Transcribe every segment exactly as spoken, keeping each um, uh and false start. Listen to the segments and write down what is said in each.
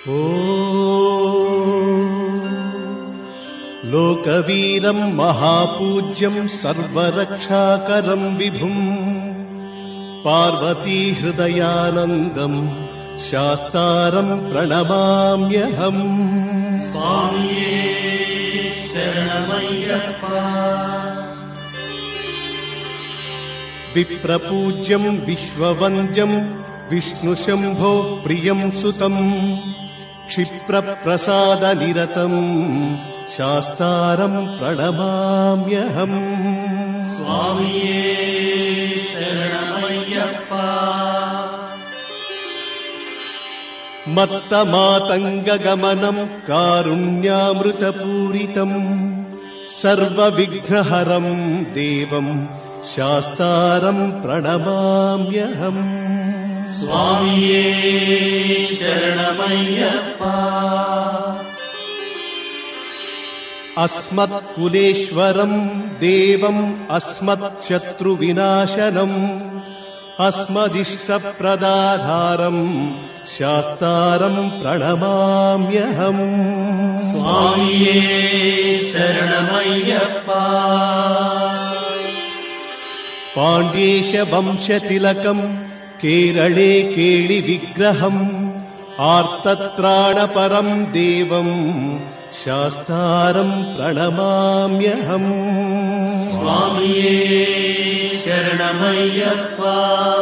ओ लोकवीरं महापूज्यं सर्वरक्षाकरं विभुं पार्वती हृदयानन्दं शास्तारं प्रणमाम्यहम्। स्वामिये शरणमय्यप्पा। विप्रपूज्यं विश्ववन्द्यं विष्णुशम्भो प्रियं सुतं क्षिप्रप्रसादनिरतं शास्तारं प्रणमाम्यहम्। स्वामिये शरणमय्यप्पा। मत्तमातङ्गगमनं कारुण्यामृतपूरितं सर्वविघ्नहरं देवं शास्तारं प्रणमाम्यहम्। स्वामिये शरणमय्यप्पा। अस्मत्कुलेश्वरं देवम् अस्मच्छत्रुविनाशनम् अस्मदिष्टप्रदाधारं शास्तारं प्रणमाम्यहम्। स्वामिये शरणमय्यप्पा। पाण्ड्येशवंशतिलकं केरळे केळिविग्रहम् आर्तत्राणपरं देवं शास्तारं प्रणमाम्यहम्। स्वामिये शरणमय्यप्पा।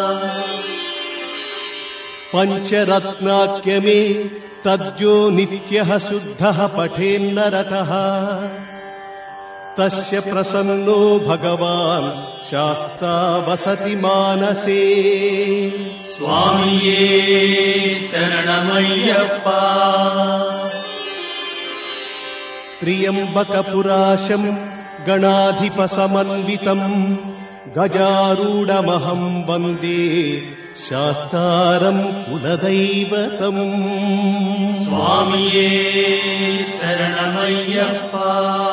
पञ्चरत्नाख्यमे तद्यो नित्यः शुद्धः पठेन्नरतः तस्य प्रसन्नो भगवान् शास्ता वसति मानसे। स्वामिये शरणमय्यप्पा। त्र्यम्बकपुराशं गणाधिपसमन्वितं गजारूढमहं वन्दे शास्तारं कुलदैवतम्। स्वामिये शरणमय्यप्पा।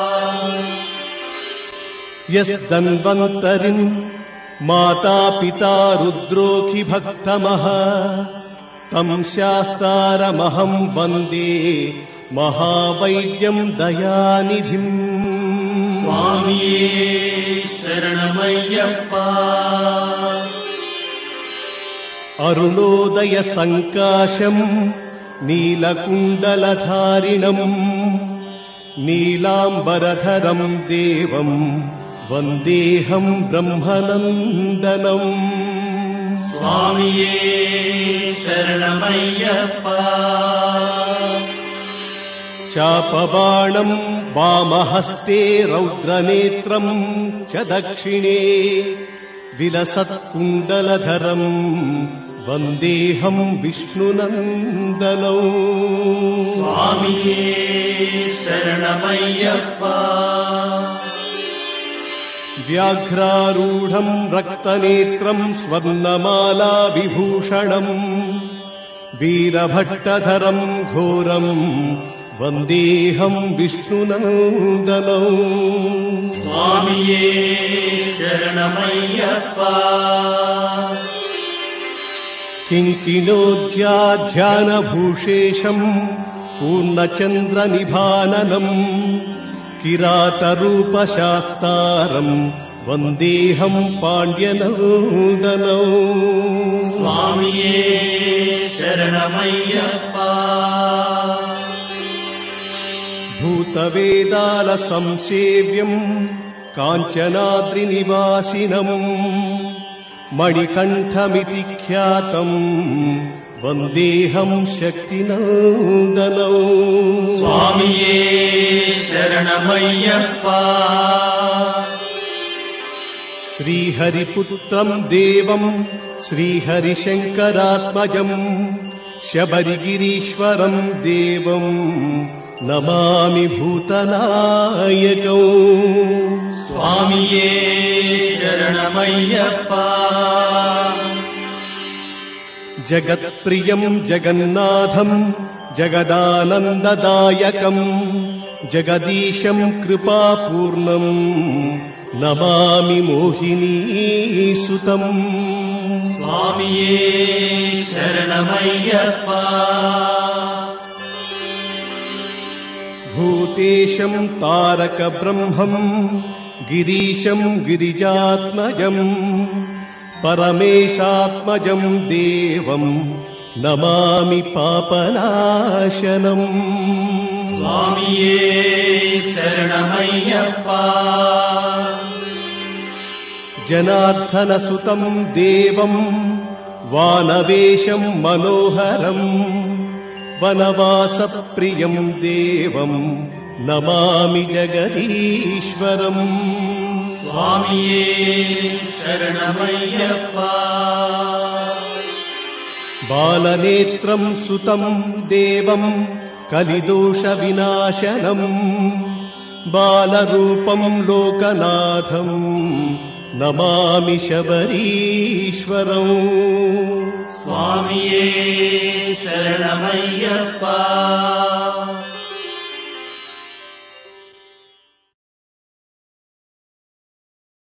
यस्धन्वन्तरिं माता पिता रुद्रोऽखिभक्तमः तं शास्तारमहं वन्दे महावैद्यं दयानिधिम्। स्वामिये शरणमय्यप्पा। अरुणोदयसङ्काशं नीलकुण्डलधारिणम् नीलाम्बरधरं देवं वन्देऽहं ब्रह्मनन्दनम्। स्वामिये शरणमय्यप्पा। चापबाणं वामहस्ते रौद्रनेत्रं च दक्षिणे विलसत्कुण्डलधरं वन्देऽहं विष्णुनन्दनौ। स्वामिये शरणमय्यप्पा। व्याघ्रारूढं रक्तनेत्रं स्वर्णमाला विभूषणं वीरभट्टधरं घोरं वन्देऽहं विष्णुनन्दनौ। स्वामिये शरणमय्यप्पा। किङ्किणोऽध्याध्यानभूषेशं पूर्णचन्द्रनिभाननम् किरातरूपशास्तारं वन्देऽहं पाण्ड्यनन्दनौ। स्वामिये शरणमय्यप्पा। भूतवेदालसंसेव्यं काञ्चनाद्रिनिवासिनं मणिकण्ठमिति ख्यातं वन्देऽहं शक्तिनन्दनौ। स्वामिये शरणमय्यप्पा। श्रीहरिपुत्रं देवं श्रीहरिशङ्करात्मजं शबरिगिरीश्वरं देवं नमामि भूतनायकौ। स्वामिये शरणमय्यप्पा। जगत्प्रियं जगन्नाथं जगदानन्ददायकं जगदीशं कृपापूर्णं नमामि मोहिनीसुतम्। स्वामिये शरणमय्यप्पा। భూతేశం తారక బ్రహ్మం గిరీశం గిరిజాత్మజం పరమేశాత్మజం దేవం నమామి పాపనాశనం. స్వామియే శరణమయ్యప్పా. జనార్దన సుతం దేవం వానవేశం మనోహరం వనవాస ప్రియం దేవం నమామి జగదీశ్వరం. స్వామియే శరణమయ్యప్పా. బాలనేత్రం సుతం దేవం కలిదోష వినాశనం బాలరూపం లోకనాథం నమామి శబరీశ్వరం. స్వామియే శరణమయ్యప్పా.